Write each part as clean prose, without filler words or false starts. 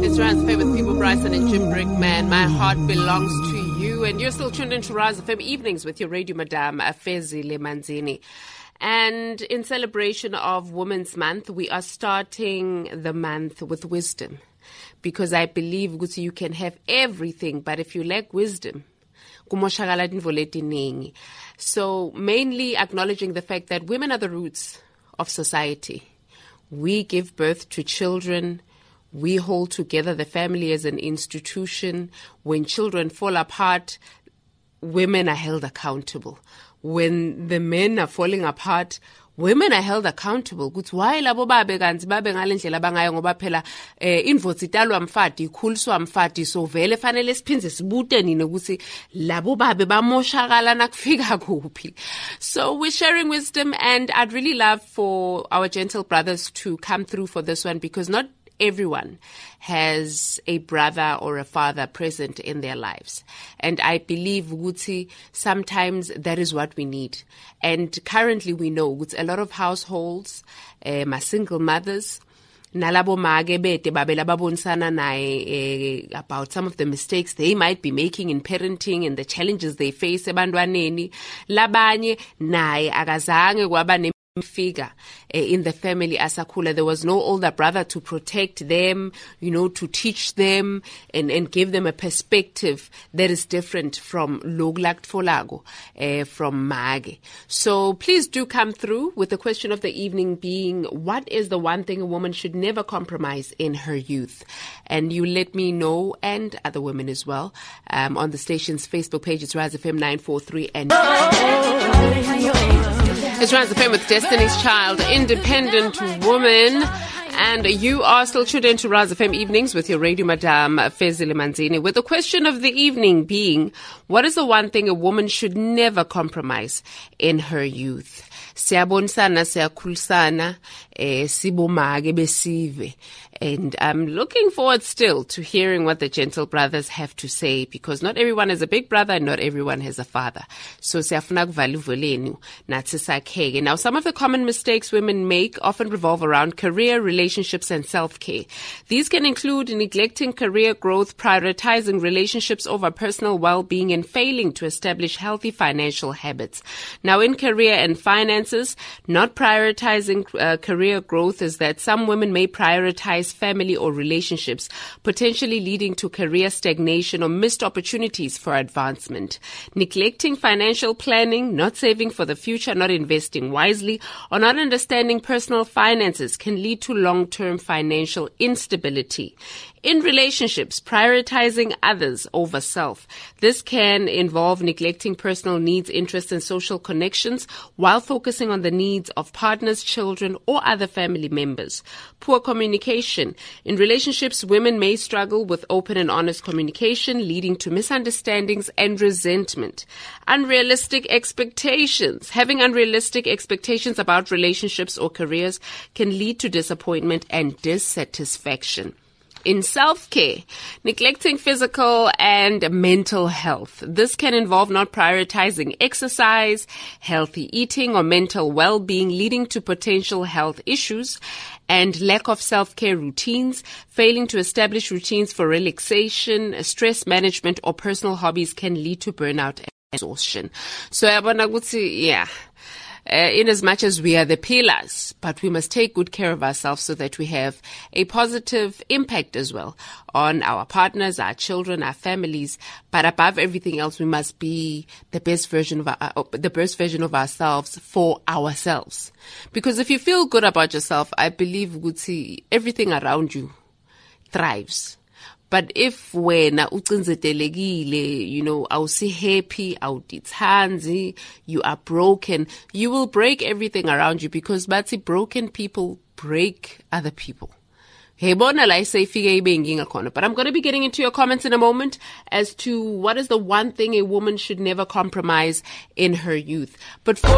It's Rise FM with People Bryson and Jim Brickman. My heart belongs to you. And you're still tuned into Rise FM Evenings with your radio madam, Fezile Manzini. And in celebration of Women's Month, we are starting the month with wisdom. Because I believe you can have everything, but if you lack wisdom, so mainly acknowledging the fact that women are the roots of society. We give birth to children. We hold together the family as an institution. When children fall apart, women are held accountable. When the men are falling apart, women are held accountable. Ukuthi why labo babe kanti babe ngalendlela bangayo ngoba phela invoice italwa mfati ikhuliswa mfati so vele fanele siphinze sibute nini ukuthi labo babe bamoshakala nakufika kuphi. So we're sharing wisdom, and I'd really love for our gentle brothers to come through for this one, because not everyone has a brother or a father present in their lives. And I believe, Guti, sometimes that is what we need. And currently we know a lot of households, my single mothers, nalabo mage bete babela babonisana nae about some of the mistakes they might be making in parenting and the challenges they face ebantwaneni. Labanye nae akazange kwaba figure in the family asakhula. There was no older brother to protect them, to teach them and give them a perspective that is different from Loglakt Folago, from Mage. So please do come through with the question of the evening being, what is the one thing a woman should never compromise in her youth? And you let me know, and other women as well, on the station's Facebook page. It's Rise FM 943 and it's Rise FM with Destiny's Child, independent woman. And you are still tuned into Rise FM Evenings with your radio madam, Fezile Manzini, with the question of the evening being, what is the one thing a woman should never compromise in her youth? Siyabonisana, siyakhulisana, sibomage besive. And I'm looking forward still to hearing what the gentle brothers have to say, because not everyone has a big brother and not everyone has a father. So siyafuna kuvaluvulenu nathi sakheke. Now, some of the common mistakes women make often revolve around career, relationships, and self-care. These can include neglecting career growth, prioritizing relationships over personal well-being, and failing to establish healthy financial habits. Now, in career and finances, not prioritizing career growth is that some women may prioritize family or relationships, potentially leading to career stagnation or missed opportunities for advancement. Neglecting financial planning, not saving for the future, not investing wisely, or not understanding personal finances can lead to long-term financial instability. In relationships, prioritizing others over self. This can involve neglecting personal needs, interests, and social connections while focusing on the needs of partners, children, or other family members. Poor communication. In relationships, women may struggle with open and honest communication, leading to misunderstandings and resentment. Unrealistic expectations. Having unrealistic expectations about relationships or careers can lead to disappointment and dissatisfaction. In self-care, neglecting physical and mental health. This can involve not prioritizing exercise, healthy eating, or mental well-being, leading to potential health issues, and lack of self-care routines, failing to establish routines for relaxation, stress management, or personal hobbies can lead to burnout and exhaustion. So, in as much as we are the pillars, but we must take good care of ourselves so that we have a positive impact as well on our partners, our children, our families. But above everything else, we must be the best version of ourselves for ourselves. Because if you feel good about yourself, I believe everything around you thrives. But if wena ucinzetelekile, awusi happy, awudithanzi, you are broken, you will break everything around you, because broken people break other people. But I'm going to be getting into your comments in a moment as to what is the one thing a woman should never compromise in her youth. But for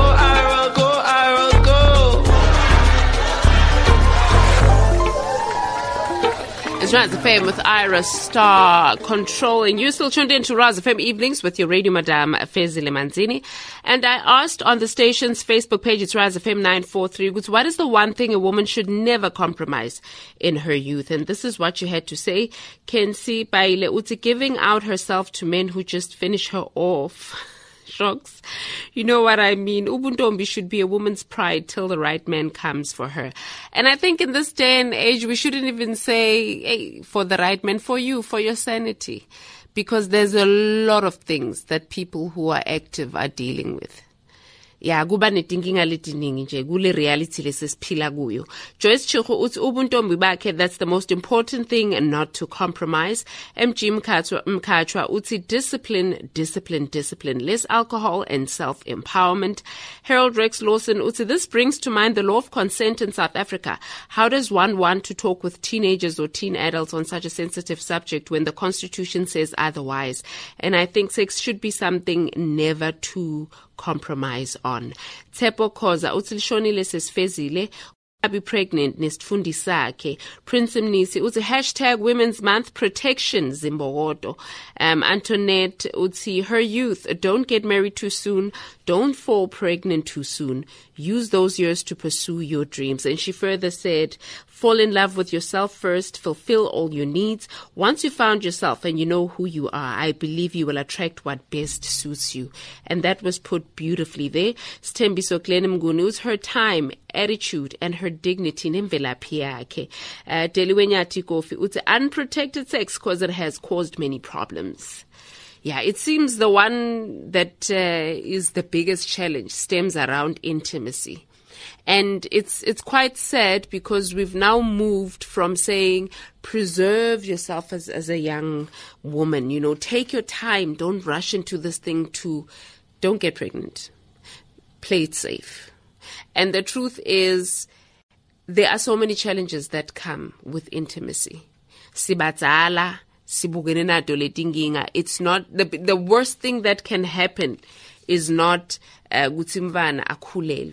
It's Raz FM with Ira Star controlling. You're still tuned in to Raz FM Evenings with your radio madam, Fezile Manzini. And I asked on the station's Facebook page, it's Raz FM 943, what is the one thing a woman should never compromise in her youth? And this is what you had to say. Kensi Baile Uti, giving out herself to men who just finish her off. Shocks. You know what I mean? Ubuntombi should be a woman's pride till the right man comes for her. And I think in this day and age, we shouldn't even say, hey, for the right man, for you, for your sanity. Because there's a lot of things that people who are active are dealing with. Yeah, kuba netinkinga letiningi nje kule reality lesesiphila kuyo. Joyce Chiho uthi ubuntombi bakhe, that's the most important thing, and not to compromise. MG Mkachwa uthi discipline, discipline, discipline, less alcohol and self-empowerment. Harold Rex Lawson uthi this brings to mind the law of consent in South Africa. How does one want to talk with teenagers or teen adults on such a sensitive subject when the Constitution says otherwise? And I think sex should be something never to compromise on. Tsepo Khoza uthi lishonile sesifezile be pregnant nesifundisi sakhe. Prince Mnisi uthi hashtag Women's Month Protection Zimbogodo. Antoinette uthi her youth, don't get married too soon, don't fall pregnant too soon, use those years to pursue your dreams. And she further said, fall in love with yourself first, fulfill all your needs. Once you found yourself and you know who you are, I believe you will attract what best suits you. And that was put beautifully there. Stembiso Glenn Mgunu, her time, attitude, and her dignity nemvelaphi yakhe. Deliwenyati Kofi uthi unprotected sex cause it has caused many problems. Yeah, it seems the one that is the biggest challenge stems around intimacy. And it's quite sad because we've now moved from saying preserve yourself as a young woman, you know, take your time, don't rush into this thing, to don't get pregnant, play it safe. And the truth is, there are so many challenges that come with intimacy. Sibatzala, sibukene nato letinkinga. It's not the worst thing that can happen is not gutimvana akhulelwe.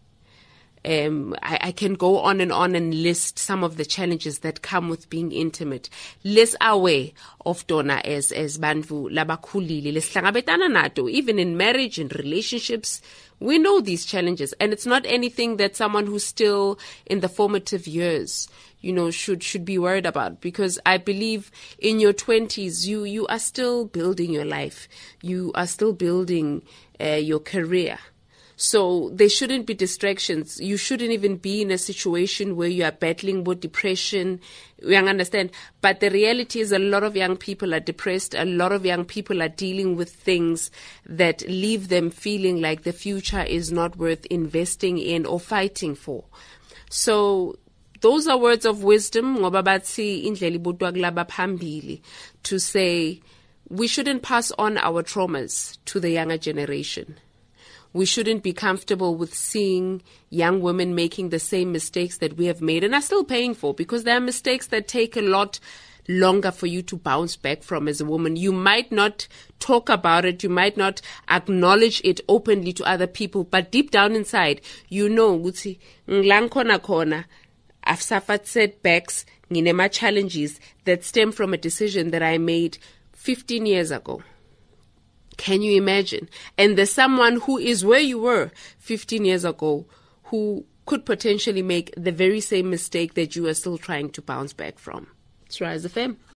I can go on and list some of the challenges that come with being intimate. Less aware of dona as bantu labakhulile lesihlangabetana nato, even in marriage and relationships. We know these challenges, and it's not anything that someone who's still in the formative years, you know, should be worried about, because I believe in your 20s you are still building your life, you are still building your career. So there shouldn't be distractions. You shouldn't even be in a situation where you are battling with depression. You understand? But the reality is a lot of young people are depressed. A lot of young people are dealing with things that leave them feeling like the future is not worth investing in or fighting for. So those are words of wisdom, ngoba bathi indlela ibutwa kulaba phambili, to say we shouldn't pass on our traumas to the younger generation. We shouldn't be comfortable with seeing young women making the same mistakes that we have made and are still paying for, because there are mistakes that take a lot longer for you to bounce back from as a woman. You might not talk about it, you might not acknowledge it openly to other people, but deep down inside, you know, ukuthi ngilankhona khona, I've suffered setbacks, nginema challenges that stem from a decision that I made 15 years ago. Can you imagine? And there's someone who is where you were 15 years ago who could potentially make the very same mistake that you are still trying to bounce back from. It's Rise FM.